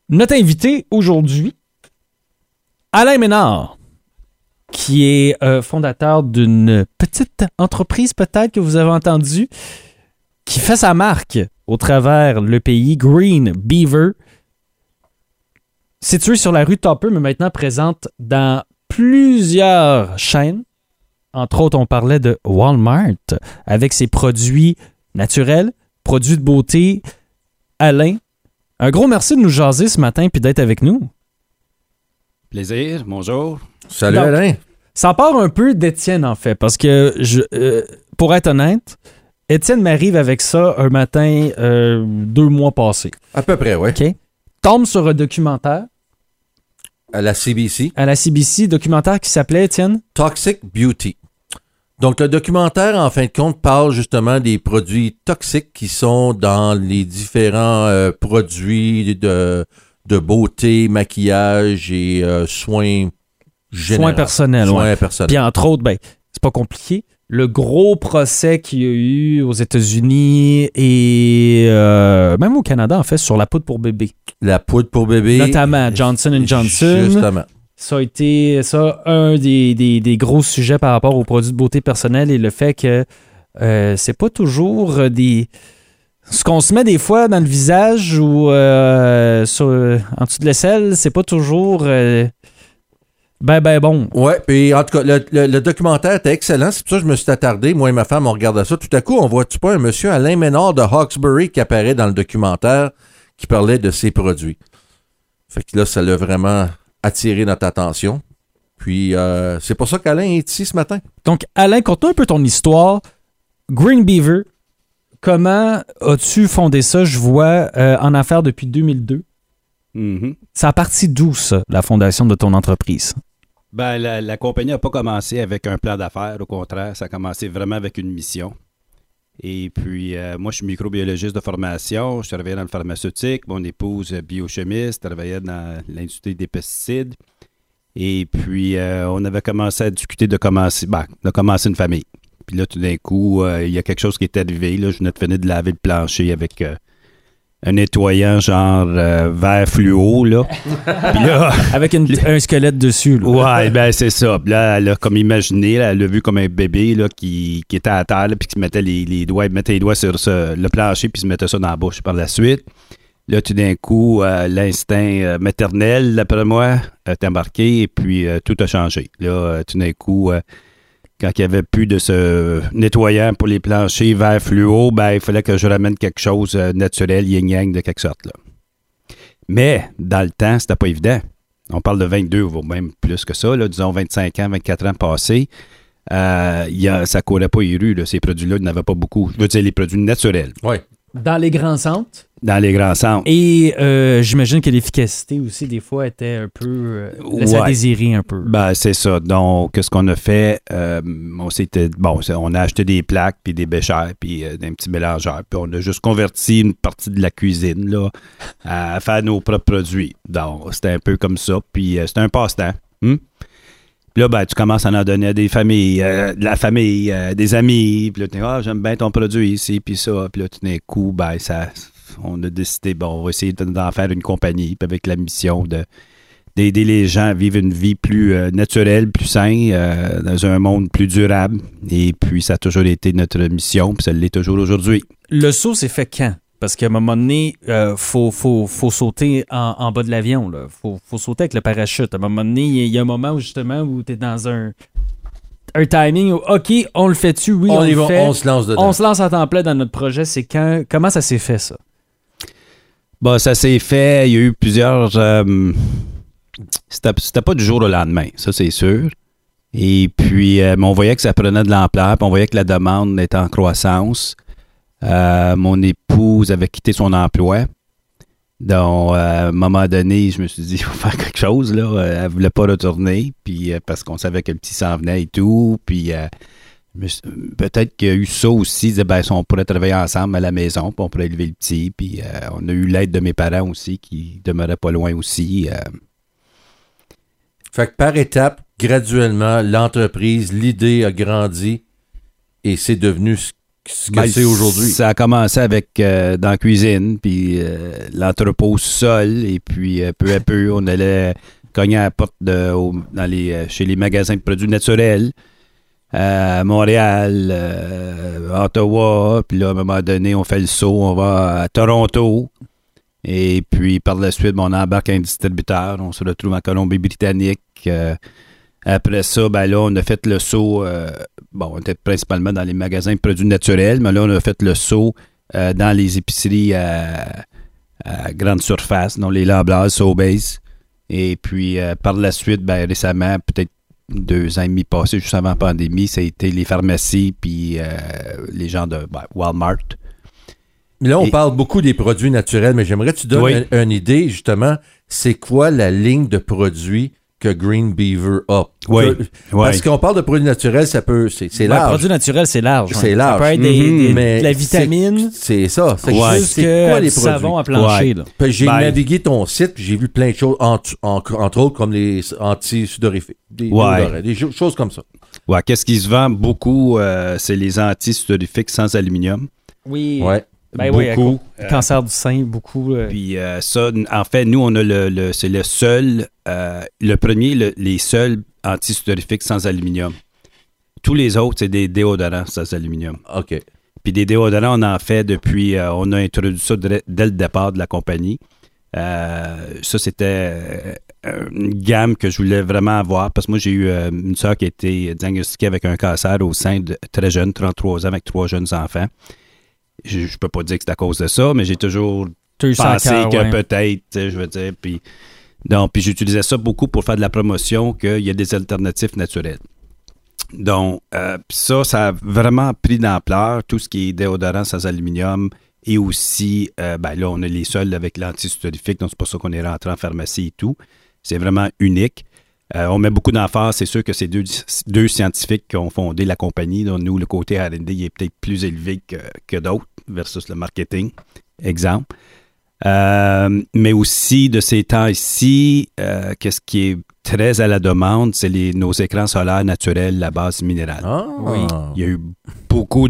Notre invité aujourd'hui, Alain Ménard, qui est fondateur d'une petite entreprise peut-être que vous avez entendu, qui fait sa marque au travers le pays, Green Beaver, situé sur la rue Topper, mais maintenant présente dans plusieurs chaînes. Entre autres, on parlait de Walmart avec ses produits naturels, produits de beauté. Alain, un gros merci de nous jaser ce matin et d'être avec nous. Plaisir, bonjour. Salut Donc, Alain. Ça part un peu d'Étienne en fait, parce que pour être honnête, Étienne m'arrive avec ça un matin 2 mois passés. À peu près, oui. OK? Tombe sur un documentaire À la CBC. à la CBC, documentaire qui s'appelait, Étienne? Toxic Beauty. Donc, le documentaire, en fin de compte, parle justement des produits toxiques qui sont dans les différents produits de beauté, maquillage et soins généraux. Soins personnels, Soins ouais. personnels. Puis entre autres, ben, c'est pas compliqué. Le gros procès qu'il y a eu aux États-Unis et même au Canada, en fait, sur la poudre pour bébé. La poudre pour bébé. Notamment Johnson & Johnson. Justement. Ça a été un des gros sujets par rapport aux produits de beauté personnelle et le fait que c'est pas toujours ce qu'on se met des fois dans le visage ou en dessous de l'aisselle, c'est pas toujours bon. Ouais, puis en tout cas, le documentaire était excellent. C'est pour ça que je me suis attardé. Moi et ma femme, on regardait ça. Tout à coup, on voit-tu pas un monsieur Alain Ménard de Hawkesbury qui apparaît dans le documentaire qui parlait de ses produits. Fait que là, ça l'a vraiment attiré notre attention. Puis, c'est pour ça qu'Alain est ici ce matin. Donc, Alain, conte-nous un peu ton histoire. Green Beaver, comment as-tu fondé ça? Je vois en affaires depuis 2002. Mm-hmm. Ça a parti d'où, ça, la fondation de ton entreprise? Ben, la compagnie n'a pas commencé avec un plan d'affaires, au contraire, ça a commencé vraiment avec une mission. Et puis, moi, je suis microbiologiste de formation, je travaillais dans le pharmaceutique, mon épouse biochimiste, travaillait dans l'industrie des pesticides. Et puis, on avait commencé à discuter de commencer une famille. Puis là, tout d'un coup, il y a quelque chose qui est arrivé. Là, je venais de finir de laver le plancher avec un nettoyant genre vert fluo, là. Puis là, Avec un squelette dessus. Là. ouais, ben c'est ça. Puis là, elle a comme imaginé, là, elle l'a vu comme un bébé là, qui était à terre, là, puis qui mettait les doigts sur le plancher, puis se mettait ça dans la bouche par la suite. Là, tout d'un coup, l'instinct maternel, d'après moi, est embarqué, et puis tout a changé. Là, tout d'un coup, quand il n'y avait plus de ce nettoyant pour les planchers vert fluo, ben, il fallait que je ramène quelque chose naturel, yin-yang, de quelque sorte. Là. Mais, dans le temps, c'était pas évident. On parle de 22 ou même plus que ça, là, disons 25 ans, 24 ans passés. Ça courait pas les rues. Là. Ces produits-là, il n'y en avait pas beaucoup. Je veux dire, les produits naturels. Oui. Dans les grands centres. Dans les grands centres. Et j'imagine que l'efficacité aussi, des fois, était un peu... laissait à désirer un peu. Ben, c'est ça. Donc, ce qu'on a fait, on a acheté des plaques, puis des béchères, puis un petit mélangeur. Puis on a juste converti une partie de la cuisine là, à faire nos propres produits. Donc, c'était un peu comme ça. Puis c'était un passe-temps. Puis là, ben, tu commences à en donner à des familles, de la famille, des amis. Puis là, j'aime bien ton produit ici, puis ça. Puis là, tout d'un coup, ben, on a décidé, on va essayer d'en faire une compagnie, puis avec la mission d'aider les gens à vivre une vie plus naturelle, plus saine, dans un monde plus durable. Et puis, ça a toujours été notre mission, puis ça l'est toujours aujourd'hui. Le saut s'est fait quand? Parce qu'à un moment donné, faut sauter en bas de l'avion. Là. Faut sauter avec le parachute. À un moment donné, il y a un moment où justement où tu es dans un timing où, OK, on le fait-tu? Oui, on le fait. On se lance dedans. On se lance à temps plein dans notre projet. C'est quand? Comment ça s'est fait, ça? Bon, ça s'est fait. Il y a eu plusieurs... C'était pas du jour au lendemain, ça, c'est sûr. Et puis, on voyait que ça prenait de l'ampleur, puis on voyait que la demande était en croissance. Mon épouse avait quitté son emploi. Donc, à un moment donné, je me suis dit, il faut faire quelque chose. Là. Elle ne voulait pas retourner, puis parce qu'on savait que le petit s'en venait et tout. Puis peut-être qu'il y a eu ça aussi. Si on pourrait travailler ensemble à la maison, puis on pourrait élever le petit. Puis on a eu l'aide de mes parents aussi, qui demeuraient pas loin aussi. Fait que par étapes, graduellement, l'entreprise, l'idée a grandi et c'est devenu ce que c'est aujourd'hui. Ça a commencé avec dans la cuisine, puis l'entrepôt sol, et puis peu à peu, on allait cogner à la porte chez les magasins de produits naturels. À Montréal, Ottawa, puis là, à un moment donné, on fait le saut, on va à Toronto, et puis par la suite, on embarque un distributeur, on se retrouve en Colombie-Britannique. Après ça, ben là, on a fait le saut, on était principalement dans les magasins de produits naturels, mais là, on a fait le saut dans les épiceries à grande surface, dont les Loblaws, Sobeys, et puis par la suite, ben récemment, peut-être 2 ans et demi passés, juste avant la pandémie, ça a été les pharmacies puis les gens de Walmart. Mais là, on parle beaucoup des produits naturels, mais j'aimerais que tu donnes une idée, justement, c'est quoi la ligne de produits que Green Beaver a? Parce qu'on parle de produits naturels, ça peut... C'est large. Produits naturels, c'est large. C'est large. Ça peut être de la vitamine. C'est ça. C'est juste quoi les savons à plancher. Là. J'ai navigué ton site, puis j'ai vu plein de choses, entre autres comme les anti-sudorifiques. Des choses comme ça. Ouais, qu'est-ce qui se vend beaucoup, c'est les anti-sudorifiques sans aluminium. Oui. Ouais. Ben beaucoup. Cancer du sein, beaucoup. Puis ça, en fait, nous, on a c'est le seul, le premier, les seuls anti-sudorifiques sans aluminium. Tous les autres, c'est des déodorants sans aluminium. OK. Puis des déodorants, on en fait depuis, on a introduit ça dès le départ de la compagnie. Ça, c'était une gamme que je voulais vraiment avoir parce que moi, j'ai eu une soeur qui a été diagnostiquée avec un cancer au sein très jeune, 33 ans, avec 3 jeunes enfants. Je peux pas dire que c'est à cause de ça, mais j'ai toujours pensé que peut-être, je veux dire, puis j'utilisais ça beaucoup pour faire de la promotion qu'il y a des alternatives naturelles. Donc, ça a vraiment pris d'ampleur, tout ce qui est déodorant sans aluminium et aussi, là, on est les seuls avec l'anti-sudorifique, donc c'est pour ça qu'on est rentré en pharmacie et tout. C'est vraiment unique. On met beaucoup d'emphase, c'est sûr que c'est deux scientifiques qui ont fondé la compagnie. Donc, nous, le côté R&D il est peut-être plus élevé que d'autres versus le marketing, exemple. Mais aussi, de ces temps-ci, qu'est-ce qui est très à la demande, c'est nos écrans solaires naturels à base minérale. Ah. Oui. Il y a eu beaucoup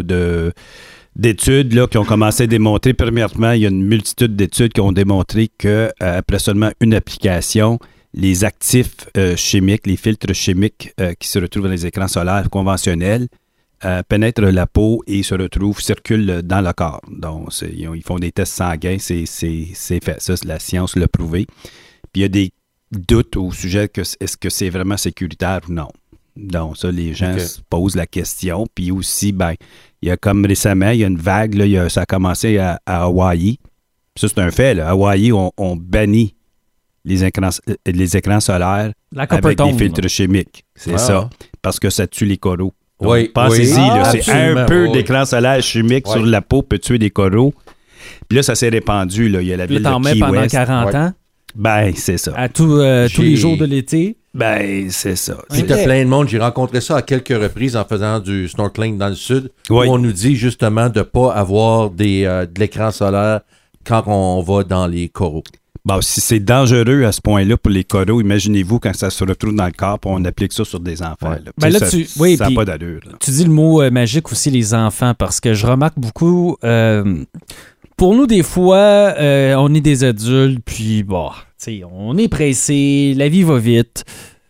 d'études là, qui ont commencé à démontrer. Premièrement, il y a une multitude d'études qui ont démontré qu'après seulement une application, les actifs chimiques, les filtres chimiques qui se retrouvent dans les écrans solaires conventionnels pénètrent la peau et circulent dans le corps. Donc, ils font des tests sanguins, c'est fait. Ça, la science l'a prouvé. Puis, il y a des doutes au sujet est-ce que c'est vraiment sécuritaire ou non. Donc, ça, les gens se posent la question. Puis aussi, il y a comme récemment, il y a une vague, là, ça a commencé à Hawaï. Ça, c'est un fait. Là. À Hawaï, on bannit les écrans solaires avec des filtres chimiques. C'est ça. Parce que ça tue les coraux. Donc, pensez-y, c'est un peu d'écran solaire chimique sur la peau peut tuer des coraux. Puis là, ça s'est répandu. Là. Il y a la ville de Key West. T'en mets pendant 40 ans? Ben, c'est ça. À tous les jours de l'été? Ben, c'est ça. Puis t'as plein de monde. J'ai rencontré ça à quelques reprises en faisant du snorkeling dans le sud. Où on nous dit justement de ne pas avoir de l'écran solaire quand on va dans les coraux. Bon, si c'est dangereux à ce point-là pour les coraux, imaginez-vous quand ça se retrouve dans le corps et on applique ça sur des enfants. Là. Ben là, ça n'a pas d'allure. Là. Tu dis le mot magique aussi, les enfants, parce que je remarque beaucoup... pour nous, des fois, on est des adultes, puis on est pressé, la vie va vite.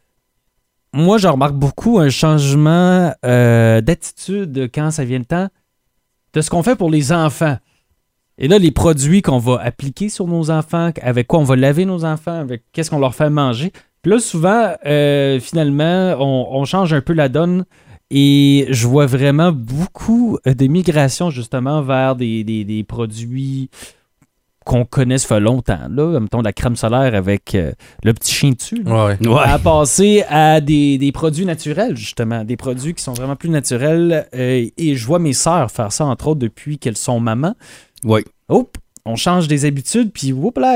Moi, je remarque beaucoup un changement d'attitude quand ça vient le temps de ce qu'on fait pour les enfants. Et là, les produits qu'on va appliquer sur nos enfants, avec quoi on va laver nos enfants, avec qu'est-ce qu'on leur fait manger. Puis là, souvent, finalement, on change un peu la donne et je vois vraiment beaucoup de migration justement vers des produits qu'on connaît ça fait longtemps. Là, mettons la crème solaire avec le petit chien dessus. À passer à des produits naturels, justement. Des produits qui sont vraiment plus naturels. Et je vois mes sœurs faire ça, entre autres, depuis qu'elles sont mamans. Oui. On change des habitudes, puis là,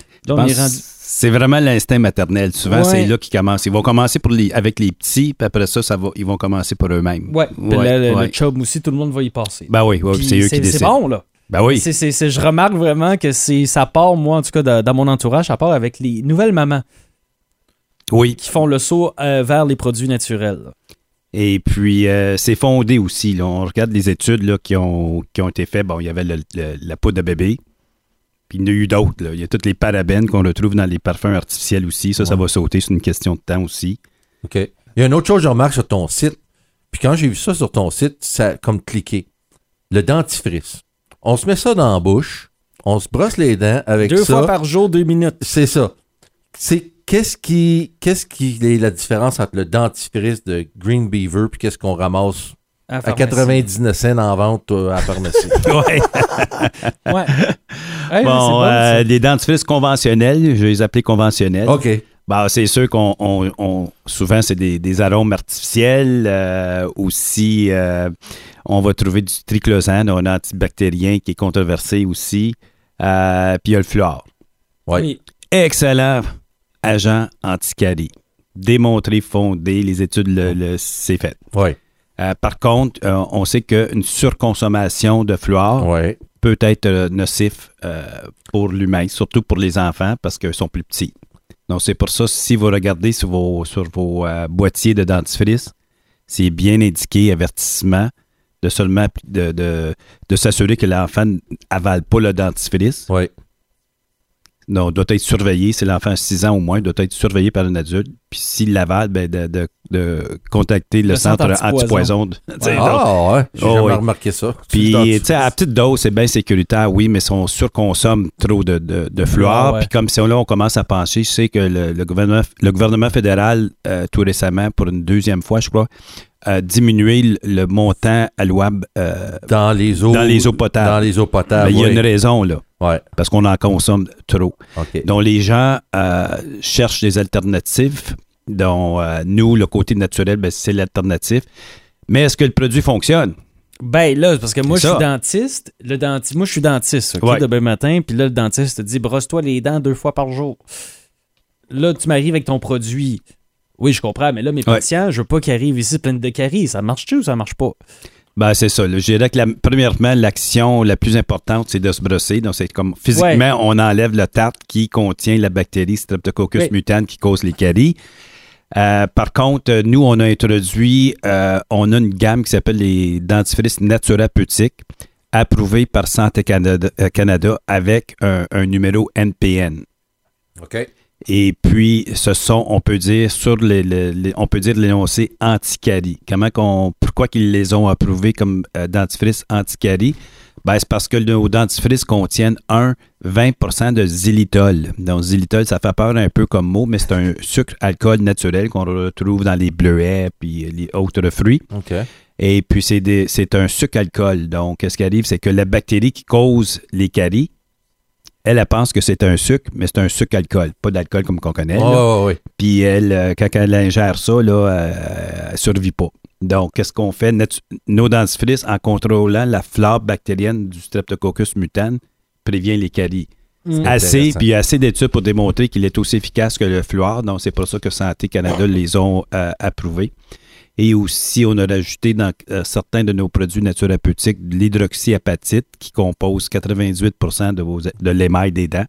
c'est vraiment l'instinct maternel. Souvent, c'est là qu'ils commencent. Ils vont commencer avec les petits, puis après ça, ils vont commencer pour eux-mêmes. Oui. Le chum aussi, tout le monde va y passer. Ben oui, c'est eux qui décident. C'est bon, là. Ben oui. Je remarque vraiment que ça part, moi, en tout cas, dans mon entourage, ça part avec les nouvelles mamans. Oui. Qui font le saut vers les produits naturels. Et puis, c'est fondé aussi. Là. On regarde les études là, qui ont été faites. Bon, il y avait la poudre de bébé. Puis il y en a eu d'autres. Là. Il y a toutes les parabènes qu'on retrouve dans les parfums artificiels aussi. Ça va sauter. C'est une question de temps aussi. OK. Il y a une autre chose que je remarque sur ton site. Puis quand j'ai vu ça sur ton site, ça a comme cliqué. Le dentifrice. On se met ça dans la bouche. On se brosse les dents avec ça. 2 fois par jour, 2 minutes. C'est ça. Qu'est-ce qui est la différence entre le dentifrice de Green Beaver puis qu'est-ce qu'on ramasse à 99 cents en vente à la pharmacie? Ouais. Ouais. Hey, Bon, les dentifrices conventionnels, je vais les appeler conventionnels. OK. Ben, c'est sûr qu'on souvent, c'est des arômes artificiels. Aussi, on va trouver du triclosane, un antibactérien qui est controversé aussi. Puis il y a le fluor. Ouais. Oui. Excellent agent anti-carie. Démontré, fondé, les études, c'est fait. Ouais. Par contre, on sait qu'une surconsommation de fluor Ouais. peut être nocif pour l'humain, surtout pour les enfants parce qu'ils sont plus petits. Donc, c'est pour ça, si vous regardez sur vos boîtiers de dentifrice, c'est bien indiqué, avertissement, de seulement de s'assurer que l'enfant n'avale pas le dentifrice. Oui. Donc, doit être surveillé. Si l'enfant a 6 ans au moins, doit être surveillé par un adulte. Puis s'il l'avale, ben de contacter le centre antipoison. Ah ouais, j'ai jamais remarqué ça. Puis, tu sais, à petite dose, c'est bien sécuritaire, oui, mais si on surconsomme trop de fluor, puis comme si on commence à pencher, je sais que le gouvernement fédéral, tout récemment, pour une deuxième fois, je crois, a diminué le montant allouable dans les eaux potables. Dans les eaux potables, mais il y a une raison, là. Ouais. Parce qu'on en consomme trop. Okay. Donc, les gens cherchent des alternatives. Donc, nous, le côté naturel, ben, c'est l'alternative. Mais est-ce que le produit fonctionne? Ben là, parce que moi, je suis dentiste. Moi, je suis dentiste, OK, demain matin. Puis là, le dentiste te dit, brosse-toi les dents 2 fois par jour. Là, tu m'arrives avec ton produit. Oui, je comprends, mais là, mes patients, je veux pas qu'ils arrivent ici plein de caries. Ça marche-tu ou ça marche pas? Ben, c'est ça. Là. Je dirais que premièrement, l'action la plus importante, c'est de se brosser. Donc, c'est comme physiquement, on enlève le tartre qui contient la bactérie Streptococcus mutans qui cause les caries. Par contre, nous, on a introduit, on a une gamme qui s'appelle les dentifrices naturopautiques, approuvés par Santé Canada avec un numéro NPN. OK. Et puis, ce sont, on peut dire, on peut dire l'énoncé anti-carie. Pourquoi ils les ont approuvés comme dentifrice anti-carie? Ben, c'est parce que nos dentifrices contiennent 20% de xylitol. Donc, xylitol, ça fait peur un peu comme mot, mais c'est un sucre-alcool naturel qu'on retrouve dans les bleuets puis les autres fruits. OK. Et puis, c'est un sucre-alcool. Donc, ce qui arrive, c'est que la bactérie qui cause les caries, elle pense que c'est un sucre, mais c'est un sucre-alcool, pas d'alcool comme qu'on connaît. Oui. Puis elle, quand elle ingère ça, là, elle ne survit pas. Donc, qu'est-ce qu'on fait? Nos dentifrices, en contrôlant la flore bactérienne du Streptococcus mutans, prévient les caries. Puis il y a assez d'études pour démontrer qu'il est aussi efficace que le fluor. Donc, c'est pour ça que Santé Canada les ont approuvés. Et aussi, on a rajouté dans certains de nos produits naturopautiques de l'hydroxyapatite qui compose 98% de l'émail des dents.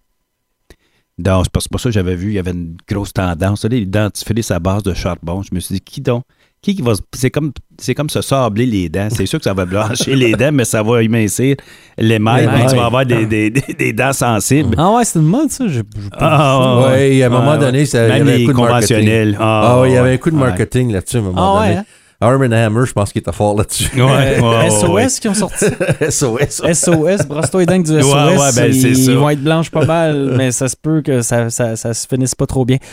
Donc, c'est pour ça que j'avais vu, il y avait une grosse tendance. Les dentifrices à base de charbon. Je me suis dit, qui va... C'est comme se sabler les dents. C'est sûr que ça va blanchir les dents, mais ça va émincir l'émail. Tu vas avoir des dents sensibles. Ah ouais, c'est une mode, ça. Oui, à un moment donné, il y avait un coup de marketing. Il y avait un coup de marketing là-dessus à un moment donné. Arm & Hammer, je pense qu'il était fort là-dessus. SOS qui ont sorti. SOS, brosse-toi les dents du SOS. Ben, ils vont être blanches pas mal, mais ça se peut que ça se finisse pas trop bien.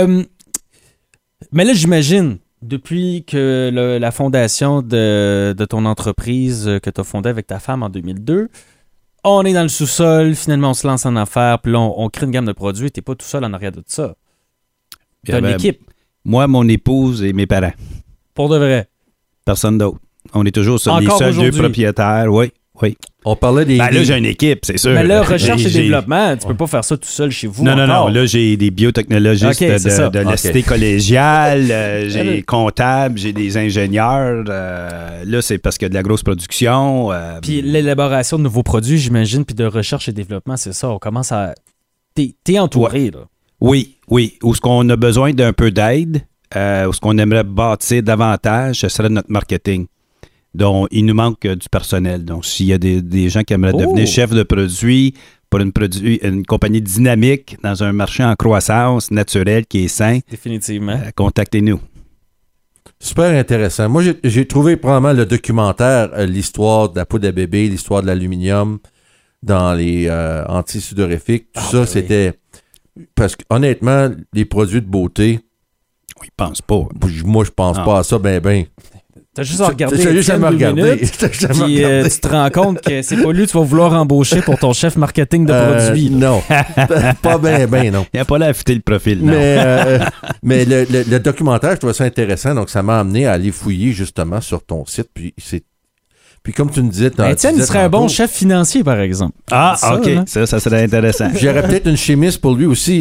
Mais là, j'imagine, depuis que la fondation de ton entreprise que tu as fondée avec ta femme en 2002, on est dans le sous-sol, finalement on se lance en affaires, puis là on crée une gamme de produits, t'es pas tout seul en arrière de tout ça. T'as une équipe. Moi, mon épouse et mes parents. Pour de vrai. Personne d'autre. On est toujours les seuls deux propriétaires, oui. On parlait des... Ben là, j'ai une équipe, c'est sûr. Mais là, recherche et développement, tu peux pas faire ça tout seul chez vous. Non. Là, j'ai des biotechnologistes de la cité collégiale, j'ai des comptables, j'ai des ingénieurs. Là, c'est parce qu'il y a de la grosse production. Puis l'élaboration de nouveaux produits, j'imagine, puis de recherche et développement, c'est ça. On commence à... T'es entouré, là. Oui. Où est-ce qu'on a besoin d'un peu d'aide? ce qu'on aimerait bâtir davantage, ce serait notre marketing. Donc, il nous manque du personnel. Donc, s'il y a des gens qui aimeraient devenir chef de produit pour une compagnie dynamique dans un marché en croissance naturelle qui est sain, Définitivement. contactez-nous. Super intéressant. Moi, j'ai trouvé probablement le documentaire, l'histoire de la poudre à bébé, l'histoire de l'aluminium dans les anti-sudorifiques. Tout ça, c'était... Parce que honnêtement, les produits de beauté, Oui, pense pas. moi, je pense pas à ça, ben. T'as juste à regarder. T'as juste à me Étienne, 2 regarder. minutes, T'as juste à me Puis regarder. tu te rends compte que c'est pas lui que tu vas vouloir embaucher pour ton chef marketing de produits. Non. Pas ben, non. Il n'y a pas là à affûter le profil, non. Mais le documentaire, je trouvais ça intéressant, donc ça m'a amené à aller fouiller justement sur ton site. Puis comme tu me disais... Étienne, il serait un bon chef financier, par exemple. Ah, Ça, OK. là. Ça serait intéressant. J'aurais peut-être une chimiste pour lui aussi.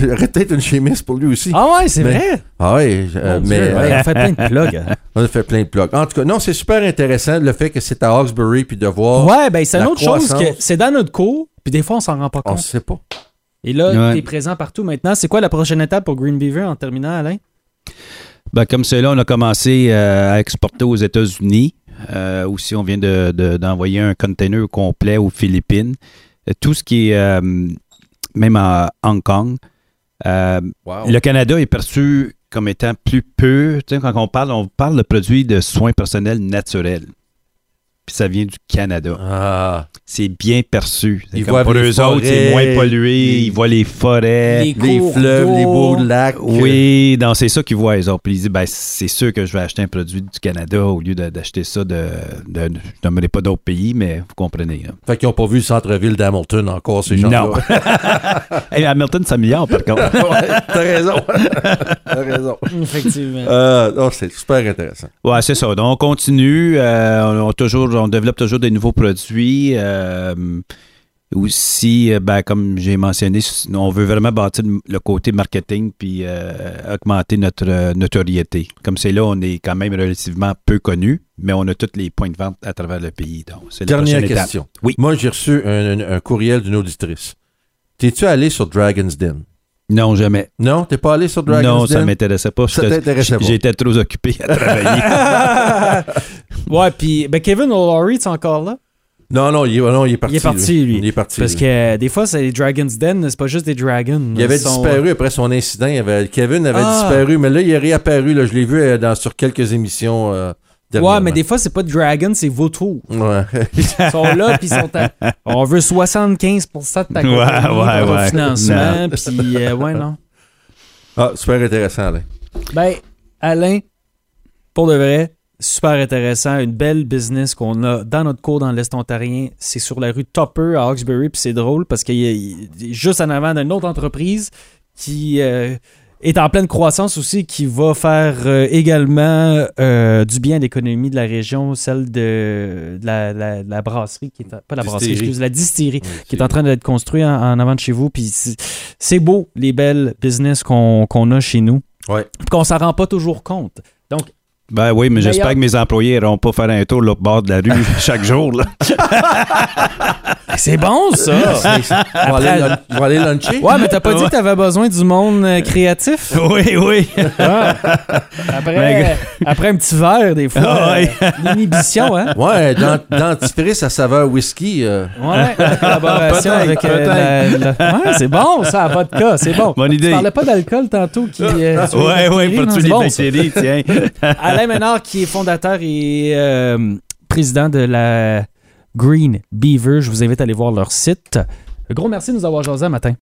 Ah ouais, c'est vrai? Ah oui, Mon Dieu, mais ouais, on fait plein de plugs. Hein. on a fait plein de plugs. En tout cas, non, c'est super intéressant le fait que c'est à Hawkesbury puis de voir... Ouais, ben c'est une la autre chose que croissance. c'est dans notre cours, puis des fois on s'en rend pas On compte. sait pas. Et là, Ouais. t'es présent partout maintenant. C'est quoi la prochaine étape pour Green Beaver en terminant, Alain? Ben, comme c'est là, on a commencé à exporter aux États-Unis. Aussi, on vient d'envoyer un container complet aux Philippines. Tout ce qui est même à Hong Kong. Wow. Le Canada est perçu comme étant plus peu. Tu sais, quand on parle de produits de soins personnels naturels. Puis ça vient du Canada. Ah, C'est bien perçu. C'est Ils comme voient pour les eux autres, c'est forêts, moins pollué. les- Ils voient les forêts. les cours fleuves, d'eau. les beaux lacs. Oui, non, c'est ça qu'ils voient, les autres. Puis ils disent, ben, c'est sûr que je vais acheter un produit du Canada au lieu d'acheter ça je n'aimerais pas d'autres pays, mais vous comprenez. Hein. Fait qu'ils n'ont pas vu le centre-ville d'Hamilton encore, ces gens-là. Non. Hey, Hamilton s'améliore, par contre. Ouais, t'as raison. T'as raison. Effectivement. Non, c'est super intéressant. Ouais, c'est ça. Donc, on continue. On développe toujours des nouveaux produits. Aussi, ben, comme j'ai mentionné, on veut vraiment bâtir le côté marketing puis augmenter notre notoriété. Comme c'est là, on est quand même relativement peu connu, mais on a tous les points de vente à travers le pays. Donc, c'est la Dernière prochaine étape. question. Oui. Moi, j'ai reçu un courriel d'une auditrice. T'es-tu allé sur Dragon's Den? Non, jamais. Non, t'es pas allé sur Dragon's Non, Den? ça m'intéressait pas. Ça t'intéressait pas. J'étais trop occupé à travailler. Ouais, puis ben Kevin O'Leary, tu es encore là? Non, il est parti. Il est parti, lui. Il est parti. Parce lui. que des fois, c'est les Dragon's Den, c'est pas juste des dragons. Il avait Ils sont- disparu après son incident. Kevin avait Ah. disparu, mais là, il est réapparu. Là, je l'ai vu sur quelques émissions dernièrement. Ouais, mais des fois, c'est pas dragon, c'est vautour. Ouais. Ils sont là, puis ils sont on veut 75% de ta compagnie Ouais, pour ouais. le financement, Non. puis ouais, non. Ah, super intéressant, Alain. Ben, Alain, pour de vrai, super intéressant. Une belle business qu'on a dans notre cours dans l'Est ontarien. C'est sur la rue Tupper à Hawkesbury, puis c'est drôle parce qu'il est juste en avant d'une autre entreprise qui est en pleine croissance aussi, qui va faire également du bien à l'économie de la région, celle de la brasserie, qui est pas la brasserie, Distillerie. excuse, la distillerie, qui est en train d'être construite en avant de chez vous. Puis c'est beau, les belles business qu'on a chez nous, Ouais. puis qu'on s'en rend pas toujours compte. Donc, Ben oui, mais Meilleur. j'espère que mes employés n'iront pas faire un tour là, au bord de la rue chaque jour. Là. c'est bon, ça! Ils vont aller luncher? Ouais, mais t'as pas dit que t'avais besoin du monde créatif? Oui, oui. Ah. Après un petit verre, des fois, Ah ouais. l'inhibition, hein? Ouais, dentifrice à saveur whisky. Ouais, la collaboration Peut-être, avec... Ouais, c'est bon, ça, à vodka, c'est bon. Bonne idée. Tu parlais pas d'alcool tantôt qui... Oui, pour tuer les bactéries, tiens. Alain Ménard, qui est fondateur et président de la Green Beaver. Je vous invite à aller voir leur site. Un gros merci de nous avoir jasé un matin.